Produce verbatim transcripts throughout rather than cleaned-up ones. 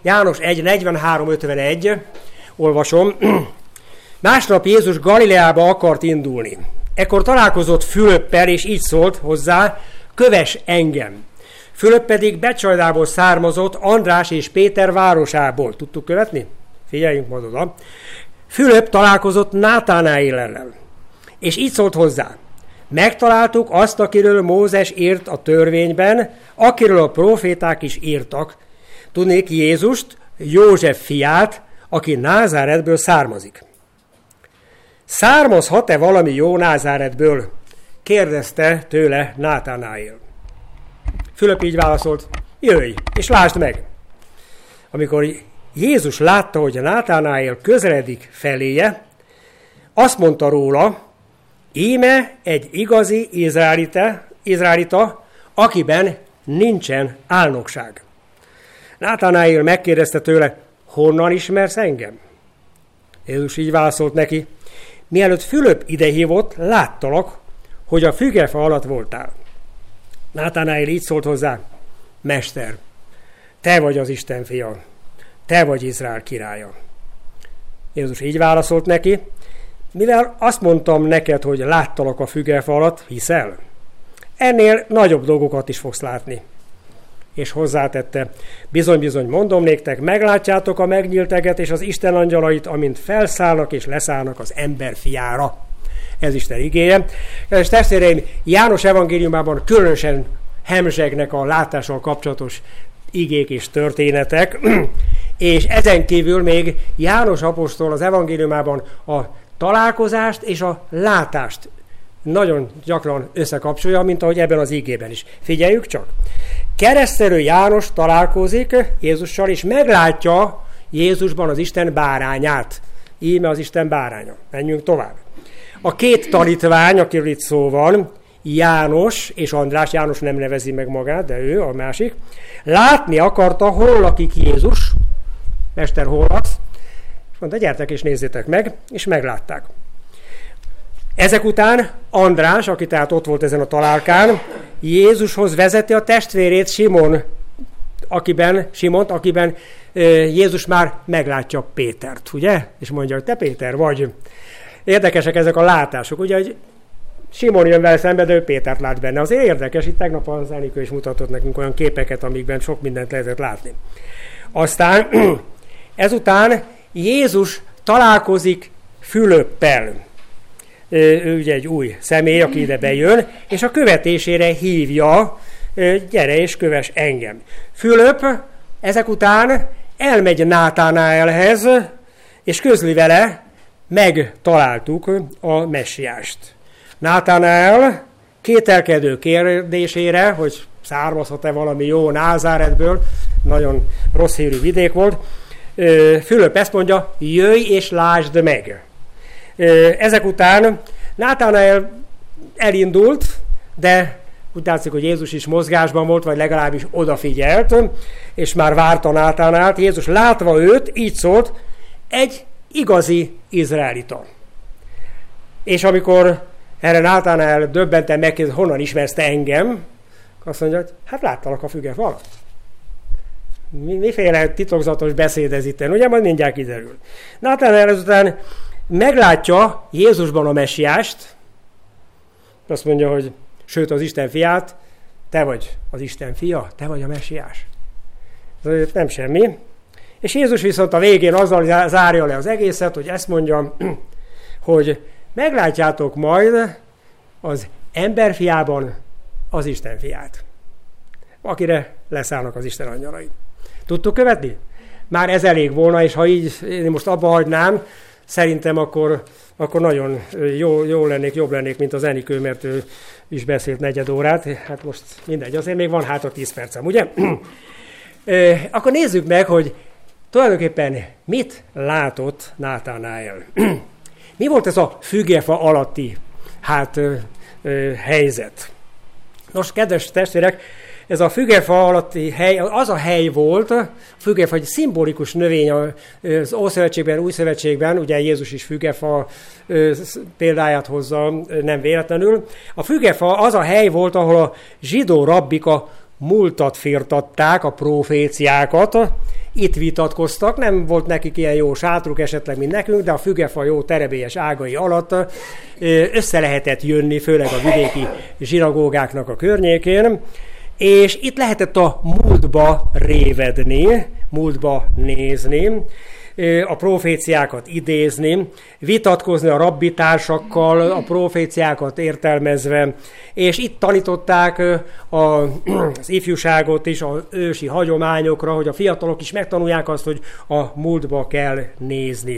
János egy negyvenhárom ötvenegy, olvasom. Másnap Jézus Galileába akart indulni. Ekkor találkozott Fülöppel, és így szólt hozzá, kövess engem. Fülöp pedig Becsajdából származott, András és Péter városából. Tudtuk követni? Figyeljünk majd oda. Fülöp találkozott Nátánáéllel, és így szólt hozzá. Megtaláltuk azt, akiről Mózes írt a törvényben, akiről a próféták is írtak. Tudnék Jézust, József fiát, aki Názáretből származik. Származhat-e valami jó Názáretből? Kérdezte tőle Nátánáél. Fülöp így válaszolt, jöjj, és lásd meg. Amikor Jézus látta, hogy Nátánáél közeledik feléje, azt mondta róla, íme egy igazi izraelita, izraelita, akiben nincsen álnokság. Nátánáél megkérdezte tőle, honnan ismersz engem? Jézus így válaszolt neki, mielőtt Fülöp idehívott, láttalak, hogy a fügefa alatt voltál. Nátánáél így szólt hozzá, Mester, te vagy az Isten fia, te vagy Izrael királya. Jézus így válaszolt neki, mivel azt mondtam neked, hogy láttalak a fügefa alatt, hiszel? Ennél nagyobb dolgokat is fogsz látni. És hozzátette, bizony-bizony mondom néktek, meglátjátok a megnyílteget és az Isten angyalait, amint felszállnak és leszállnak az ember fiára. Ez Isten igéje. És testvéreim, János evangéliumában különösen hemzsegnek a látással kapcsolatos igék és történetek, és ezen kívül még János apostol az evangéliumában a találkozást és a látást nagyon gyakran összekapcsolja, mint ahogy ebben az igében is. Figyeljük csak! Keresztelő János találkozik Jézussal, és meglátja Jézusban az Isten bárányát. Íme az Isten báránya. Menjünk tovább. A két tanítvány, akiről itt szó van, János és András, János nem nevezi meg magát, de ő a másik, látni akarta, hol lakik Jézus, Mester, hol laksz? És mondta, gyertek és nézzétek meg, és meglátták. Ezek után András, aki tehát ott volt ezen a találkán, Jézushoz vezeti a testvérét, Simon, akiben, Simont, akiben Jézus már meglátja Pétert, ugye? És mondja, hogy te Péter vagy. Érdekesek ezek a látások, ugye, hogy Simon jön vele szembe, de ő Pétert lát benne. Azért érdekes, itt tegnap az Enikő is mutatott nekünk olyan képeket, amikben sok mindent lehetett látni. Aztán ezután Jézus találkozik Fülöppel. Ő ugye egy új személy, aki ide bejön, és a követésére hívja, gyere és kövess engem. Fülöp ezek után elmegy Nátánáélhez, és közli vele, megtaláltuk a messiást. Nátánael kételkedő kérdésére, hogy származhat-e valami jó Názáretből, nagyon rossz hírű vidék volt, Fülöp ezt mondja, jöjj és lásd meg. Ezek után Nátánael elindult, de úgy látszik, hogy Jézus is mozgásban volt, vagy legalábbis odafigyelt, és már várta Nátánáelt. Jézus látva őt, így szólt, egy igazi izraelita. És amikor erre Nátánael döbbenten megkérdezi, honnan ismersz te engem, azt mondja, hogy hát láttalak a fügefa alatt. Miféle titokzatos beszéd ez itten, ugye, majd mindjárt kiderül. Nátánael ezután meglátja Jézusban a messiást, azt mondja, hogy sőt az Isten fiát, te vagy az Isten fia, te vagy a messiás. Ez nem semmi. És Jézus viszont a végén azzal zárja le az egészet, hogy ezt mondja, hogy meglátjátok majd az emberfiában az Isten fiát, akire leszállnak az Isten angyalai. Tudtuk követni? Már ez elég volna, és ha így én most abba hagynám, szerintem akkor, akkor nagyon jó, jó lennék, jobb lennék, mint az Enikő, mert ő is beszélt negyed órát. Hát most mindegy, azért még van hátra tíz percem, ugye? Akkor nézzük meg, hogy tulajdonképpen mit látott Nátánael. Mi volt ez a fügefa alatti hát, ö, ö, helyzet? Nos, kedves testvérek, ez a fügefa alatti hely, az a hely volt, a fügefa egy szimbolikus növény az Ószövetségben, Újszövetségben, ugye Jézus is fügefa példáját hozza, nem véletlenül. A fügefa az a hely volt, ahol a zsidó rabbik a múltat firtatták, a proféciákat, itt vitatkoztak, nem volt nekik ilyen jó sátruk esetleg, mint nekünk, de a fügefa jó terebélyes ágai alatt össze lehetett jönni, főleg a vidéki zsinagógáknak a környékén, és itt lehetett a múltba révedni, múltba nézni, a proféciákat idézni, vitatkozni a rabbitársakkal, a proféciákat értelmezve, és itt tanították az ifjúságot is, az ősi hagyományokra, hogy a fiatalok is megtanulják azt, hogy a múltba kell nézni.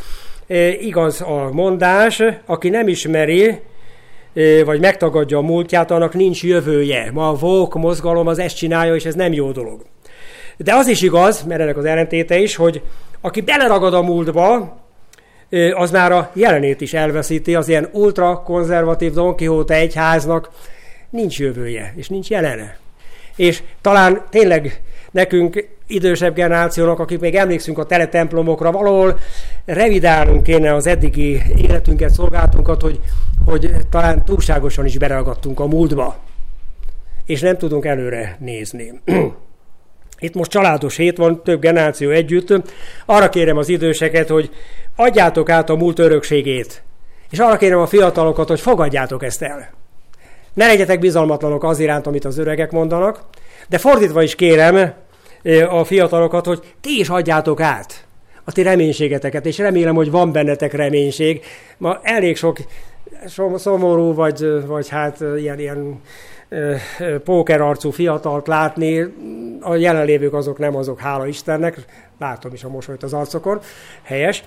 Igaz a mondás, aki nem ismeri, vagy megtagadja a múltját, annak nincs jövője. Ma a woke mozgalom az ezt csinálja, és ez nem jó dolog. De az is igaz, mert ennek az ellentéte is, hogy aki beleragad a múltba, az már a jelenét is elveszíti, az ilyen ultrakonzervatív Don Quixote egyháznak nincs jövője, és nincs jelene. És talán tényleg nekünk idősebb generációnak, akik még emlékszünk a teletemplomokra, valahol revidálnunk kéne az eddigi életünket, szolgálatunkat, hogy, hogy talán túlságosan is beragadtunk a múltba, és nem tudunk előre nézni. Itt most családos hét van, több generáció együtt. Arra kérem az időseket, hogy adjátok át a múlt örökségét. És arra kérem a fiatalokat, hogy fogadjátok ezt el. Ne legyetek bizalmatlanok az iránt, amit az öregek mondanak, de fordítva is kérem a fiatalokat, hogy ti is adjátok át a ti reménységeteket, és remélem, hogy van bennetek reménység. Ma elég sok szomorú, vagy, vagy hát ilyen, ilyen pókerarcú fiatalt látni, a jelenlévők azok nem azok, hála Istennek, látom is a mosolyt az arcokon, helyes,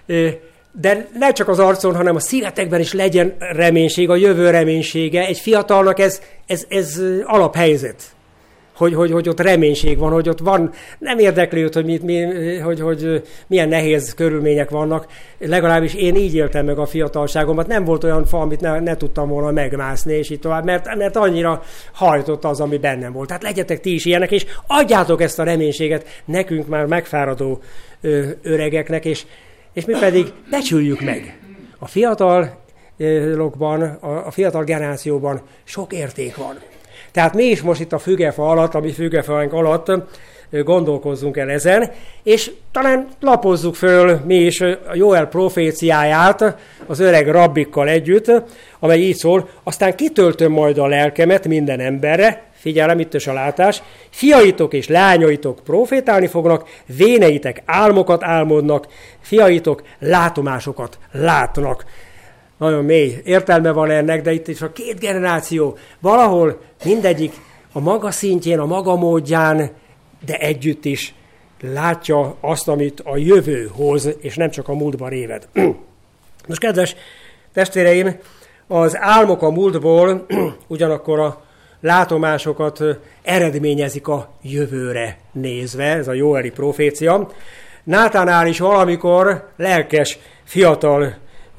de ne csak az arcon, hanem a szívetekben is legyen reménység, a jövő reménysége. Egy fiatalnak ez, ez, ez alaphelyzet, hogy, hogy, hogy ott reménység van, hogy ott van, nem érdekli őt, hogy, mit, mi, hogy, hogy milyen nehéz körülmények vannak. Legalábbis én így éltem meg a fiatalságomat, nem volt olyan fa, amit ne, ne tudtam volna megmászni, és így tovább, mert, mert annyira hajtott az, ami bennem volt. Tehát legyetek ti is ilyenek, és adjátok ezt a reménységet nekünk már megfáradó ö, öregeknek, és, és mi pedig becsüljük meg. A fiatalokban, a, a fiatal generációban sok érték van. Tehát mi is most itt a fügefa alatt, a mi fügefánk alatt gondolkozzunk el ezen, és talán lapozzuk föl mi is a Jóel proféciáját az öreg rabbikkal együtt, amely így szól: aztán kitöltöm majd a lelkemet minden emberre, figyelem, itt is a látás, fiaitok és lányaitok profétálni fognak, véneitek álmokat álmodnak, fiaitok látomásokat látnak. Nagyon mély értelme van ennek, de itt is a két generáció valahol mindegyik a maga szintjén, a maga módján, de együtt is látja azt, amit a jövő hoz, és nem csak a múltba réved. Most, kedves testvéreim, az álmok a múltból ugyanakkor a látomásokat eredményezik a jövőre nézve, ez a jóeli profécia. Nátánál is valamikor lelkes, fiatal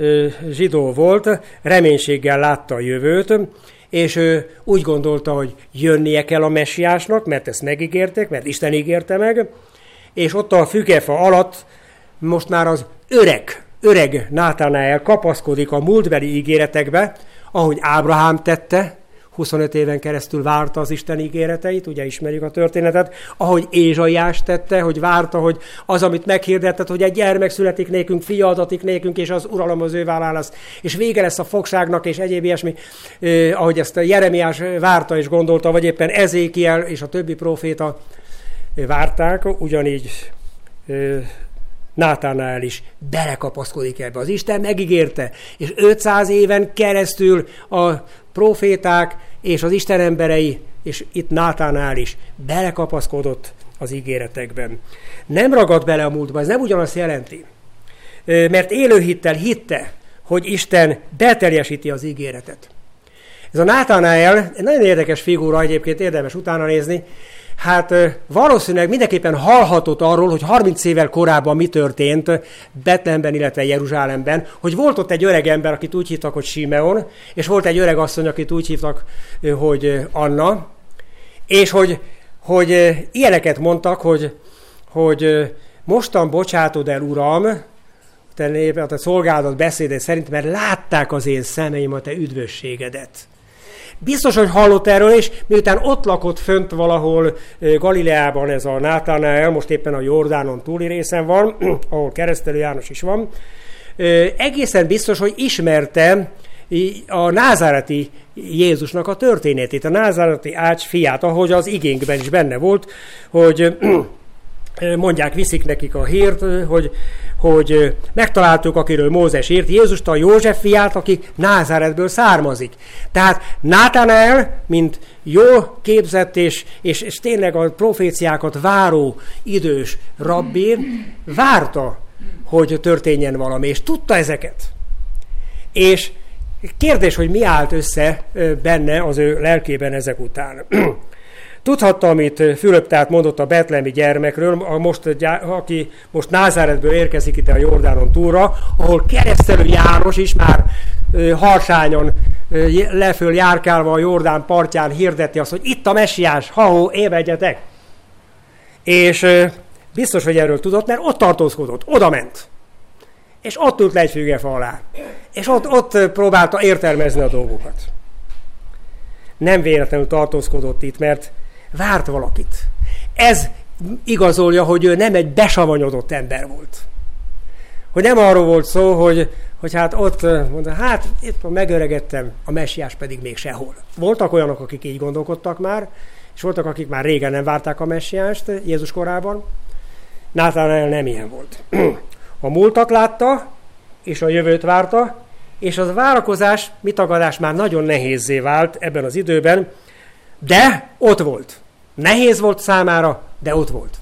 zsidó volt, reménységgel látta a jövőt, és ő úgy gondolta, hogy jönnie kell a messiásnak, mert ezt megígérték, mert Isten ígérte meg, és ott a fügefa alatt most már az öreg, öreg Nátánael kapaszkodik a múltbeli ígéretekbe, ahogy Ábrahám tette, huszonöt éven keresztül várta az Isten ígéreteit, ugye ismerjük a történetet, ahogy Ézsaiás tette, hogy várta, hogy az, amit meghirdetett, hogy egy gyermek születik nékünk, fia adatik nékünk, és az uralom az ő vállán lesz, és vége lesz a fogságnak, és egyéb ilyesmi, eh, ahogy ezt a Jeremiás várta és gondolta, vagy éppen Ezékiel és a többi próféta várták, ugyanígy eh, Nátánael is belekapaszkodik ebbe. Az Isten megígérte, és ötszáz éven keresztül a proféták és az Isten emberei, és itt Nátánael is belekapaszkodott az ígéretekben. Nem ragadt bele a múltba, ez nem ugyanazt jelenti, mert élőhittel hitte, hogy Isten beteljesíti az ígéretet. Ez a Nátánael egy nagyon érdekes figura, egyébként érdemes utána nézni. Hát valószínűleg mindenképpen hallhatott arról, hogy harminc évvel korábban mi történt Betlehemben, illetve Jeruzsálemben, hogy volt ott egy öreg ember, akit úgy hívtak, hogy Simeon, és volt egy öreg asszony, akit úgy hívtak, hogy Anna, és hogy, hogy ilyeneket mondtak, hogy, hogy mostan bocsátod el, Uram, te, nép, te szolgálat beszéde szerint, mert látták az én szemeim a te üdvösségedet. Biztos, hogy hallott erről, és miután ott lakott fönt valahol Galileában ez a Nátanael, most éppen a Jordánon túli részen van, ahol Keresztelő János is van, egészen biztos, hogy ismerte a názáreti Jézusnak a történetét, a názáreti Ács fiát, ahogy az igénkben is benne volt, hogy mondják, viszik nekik a hírt, hogy, hogy megtaláltuk, akiről Mózes írt, Jézust, a József fiát, aki Názáretből származik. Tehát Nátanael, mint jó képzett és, és, és tényleg a proféciákat váró idős rabbi, várta, hogy történjen valami, és tudta ezeket. És kérdés, hogy mi állt össze benne az ő lelkében ezek után. Tudhatta, amit Fülöp tehát mondott a betlehemi gyermekről, a most, aki most Názáretből érkezik itt a Jordánon túlra, ahol Keresztelő János is már harsányon leföl járkálva a Jordán partján hirdeti azt, hogy itt a messiás, ha-hó, évedjetek. És biztos, hogy erről tudott, mert ott tartózkodott, oda ment. És ott ült le egy fügefa alá. És ott, ott próbálta értelmezni a dolgokat. Nem véletlenül tartózkodott itt, mert várt valakit. Ez igazolja, hogy ő nem egy besavanyodott ember volt. Hogy nem arról volt szó, hogy, hogy hát ott mondta, hát itt megöregedtem, a messiás pedig még sehol. Voltak olyanok, akik így gondolkodtak már, és voltak, akik már régen nem várták a messiást Jézus korában. Nátanael nem ilyen volt. A múltat látta, és a jövőt várta, és az várakozás, mitagadás már nagyon nehézzé vált ebben az időben, de ott volt. Nehéz volt számára, de ott volt.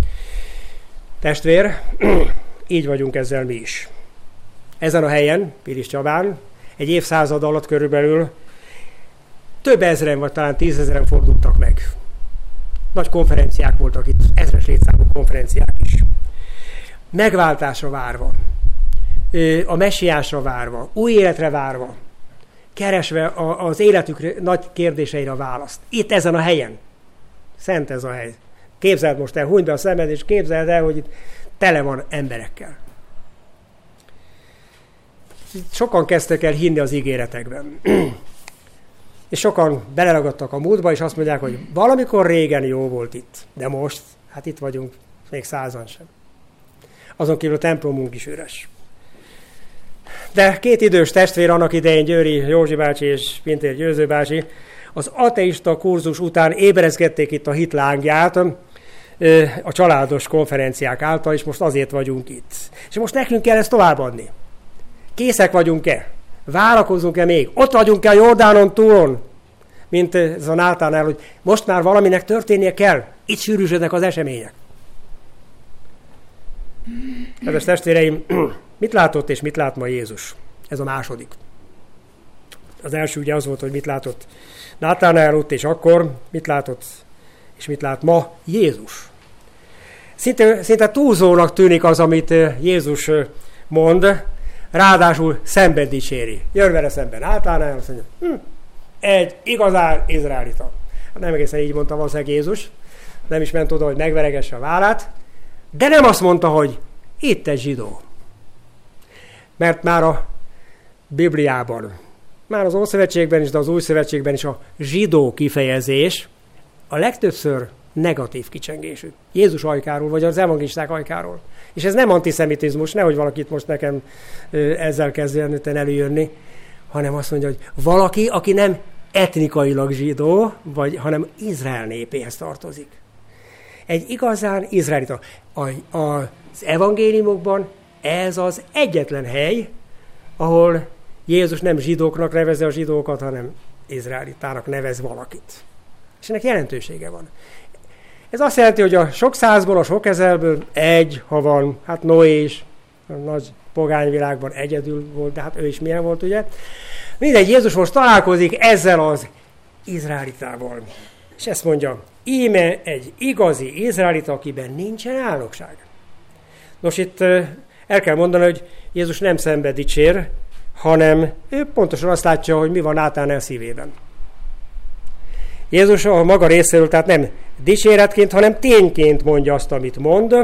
Testvér, így vagyunk ezzel mi is. Ezen a helyen, Pilis Csabán, egy évszázad alatt körülbelül több ezren, vagy talán tízezren fordultak meg. Nagy konferenciák voltak itt, ezres létszámú konferenciák is. Megváltásra várva, a messiásra várva, új életre várva, keresve az életük nagy kérdéseire a választ. Itt ezen a helyen. Szent ez a hely. Képzeld most el, hunyd be a szemed, és képzeld el, hogy itt tele van emberekkel. Sokan kezdtek el hinni az ígéretekben. És sokan beleragadtak a múltba, és azt mondják, hogy valamikor régen jó volt itt. De most, hát itt vagyunk, még százan sem. Azon kívül a templomunk is üres. De két idős testvér annak idején, Győri Józsi bácsi és Pintér Győző bácsi, az ateista kurzus után ébrezgették itt a hit lángját a családos konferenciák által, és most azért vagyunk itt. És most nekünk kell ezt továbbadni. Készek vagyunk-e? Várakozunk-e még? Ott vagyunk-e a Jordánon túlon? Mint ez a Nátánál, hogy most már valaminek történnie kell. Itt sűrűsödnek az események. Kedves testvéreim, mit látott és mit lát ma Jézus? Ez a második. Az első ugye az volt, hogy mit látott Nátánál ott és akkor, mit látott és mit lát ma Jézus. Szinte, szinte túlzónak tűnik az, amit Jézus mond, ráadásul szemben dicséri. Jön vele szemben Nátánál, azt mondja, hm, egy igazán izraelita. Nem egészen így mondta valószínűleg Jézus, nem is ment oda, hogy megveregesse a vállát, de nem azt mondta, hogy itt egy zsidó. Mert már a Bibliában, már az Ószövetségben is, de az Új Szövetségben is a zsidó kifejezés a legtöbbször negatív kicsengésű. Jézus ajkáról, vagy az evangelisták ajkáról. És ez nem antiszemitizmus, nehogy valakit most nekem ezzel kezdjen előjönni, hanem azt mondja, hogy valaki, aki nem etnikailag zsidó, vagy, hanem Izrael népéhez tartozik. Egy igazán izraelita. A, az evangéliumokban ez az egyetlen hely, ahol Jézus nem zsidóknak nevezi a zsidókat, hanem izraelitának nevez valakit. És ennek jelentősége van. Ez azt jelenti, hogy a sok százból, a sok ezerből egy, ha van, hát Noé is, a nagy pogányvilágban egyedül volt, de hát ő is milyen volt, ugye? Mindegy, Jézus most találkozik ezzel az izraelitával. És ezt mondja, íme egy igazi izraelita, akiben nincsen álnokság. Nos, itt el kell mondani, hogy Jézus nem szembe dicsér, hanem ő pontosan azt látja, hogy mi van Nátánál szívében. Jézus a maga részéről, tehát nem dicséretként, hanem tényként mondja azt, amit mond.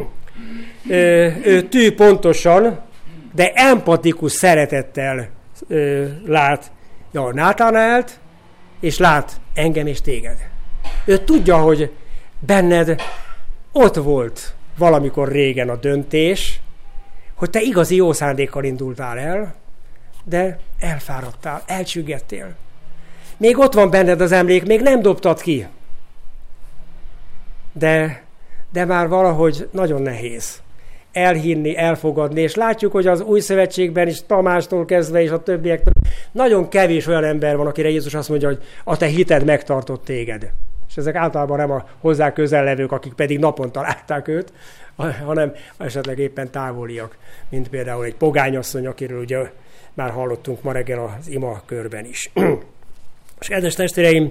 Ő tű pontosan, de empatikus szeretettel látja a Nátánált, és lát engem és téged. Ő tudja, hogy benned ott volt valamikor régen a döntés, hogy te igazi jó szándékkal indultál el, de elfáradtál, elcsüggettél. Még ott van benned az emlék, még nem dobtad ki. De, de már valahogy nagyon nehéz elhinni, elfogadni, és látjuk, hogy az Új Szövetségben is Tamástól kezdve, és a többiektől nagyon kevés olyan ember van, akire Jézus azt mondja, hogy a te hited megtartott téged. És ezek általában nem a hozzá közel levők, akik pedig naponta látták őt, hanem esetleg éppen távoliak, mint például egy pogányasszony, akiről ugye már hallottunk ma reggel az ima körben is. És kedves testvéreim,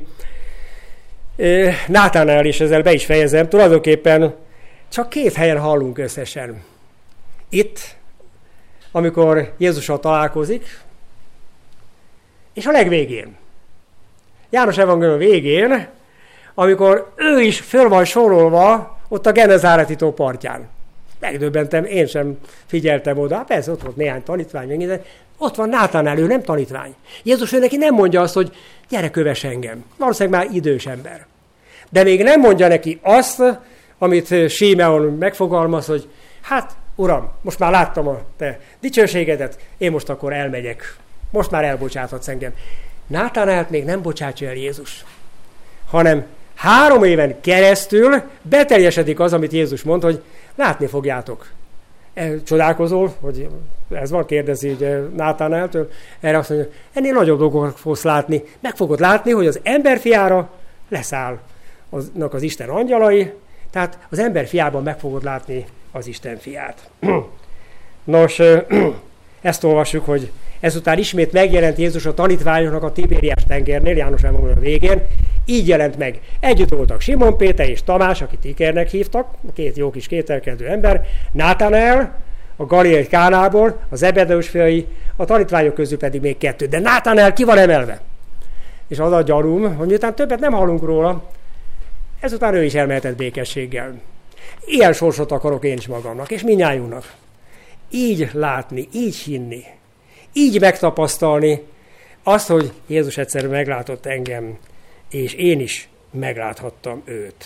Nátánnál is ezzel be is fejezem, tulajdonképpen csak két helyen hallunk összesen. Itt, amikor Jézussal találkozik, és a legvégén. János evangélium végén, amikor ő is föl van sorolva ott a Genezáreti tó partján. Megdöbbentem, én sem figyeltem oda. Hát persze, ott volt néhány tanítvány, de ott van Nátánnál, ő nem tanítvány. Jézus ő neki nem mondja azt, hogy gyere, kövess engem. Valószínűleg már idős ember. De még nem mondja neki azt, amit Símeon megfogalmaz, hogy hát, Uram, most már láttam a te dicsőségedet, én most akkor elmegyek. Most már elbocsáthatsz engem. Nátánált még nem bocsátja el Jézus, hanem három éven keresztül beteljesedik az, amit Jézus mond, hogy látni fogjátok. Csodálkozol, hogy ez van, kérdezi ugye Nátánáltől, erre azt mondja, ennél nagyobb dolgokat fogsz látni, meg fogod látni, hogy az emberfiára leszállnak az Isten angyalai, tehát az emberfiában meg fogod látni az Isten fiát. Nos, ezt olvassuk, hogy ezután ismét megjelent Jézus a tanítványoknak a Tibériás tengernél, János evangélium végén, így jelent meg. Együtt voltak Simon Péter és Tamás, akit Ikernek hívtak, két jó kis kételkedő ember, Nátánael, a galileai Kánából, a Zebedeus fiai, a tanítványok közül pedig még kettő. De Nátánael ki van emelve? És az a gyanúm, hogy miután többet nem hallunk róla, ezután ő is elmehetett békességgel. Ilyen sorsot akarok én is magamnak, és mindnyájunknak. Így látni, így hinni, így megtapasztalni azt, hogy Jézus egyszer meglátott engem, és én is megláthattam őt.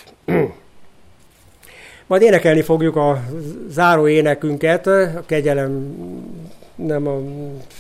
Majd énekelni fogjuk a záró énekünket, a kegyelem, nem a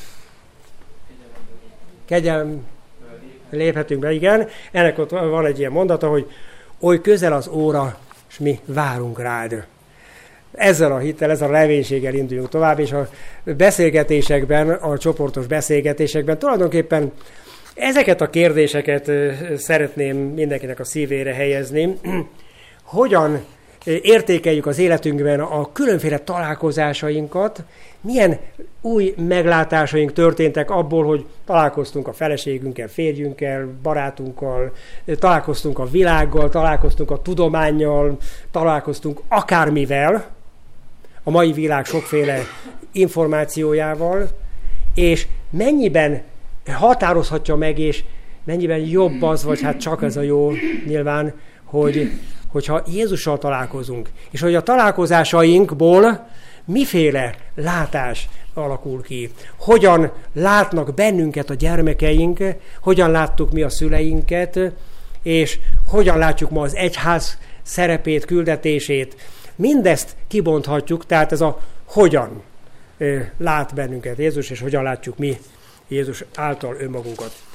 kegyelem, léphetünk be, igen. Ennek ott van egy ilyen mondata, hogy oly közel az óra, és mi várunk rád. Ezzel a hittel, ezzel a reménységgel induljunk tovább, és a beszélgetésekben, a csoportos beszélgetésekben tulajdonképpen ezeket a kérdéseket szeretném mindenkinek a szívére helyezni. Hogyan értékeljük az életünkben a különféle találkozásainkat, milyen új meglátásaink történtek abból, hogy találkoztunk a feleségünkkel, férjünkkel, barátunkkal, találkoztunk a világgal, találkoztunk a tudománnyal, találkoztunk akármivel, a mai világ sokféle információjával, és mennyiben határozhatja meg, és mennyiben jobb az, vagy hát csak ez a jó nyilván, hogy, hogyha Jézussal találkozunk, és hogy a találkozásainkból miféle látás alakul ki. Hogyan látnak bennünket a gyermekeink, hogyan láttuk mi a szüleinket, és hogyan látjuk ma az egyház szerepét, küldetését. Mindezt kibonthatjuk, tehát ez a hogyan lát bennünket Jézus, és hogyan látjuk mi Jézus által önmagunkat.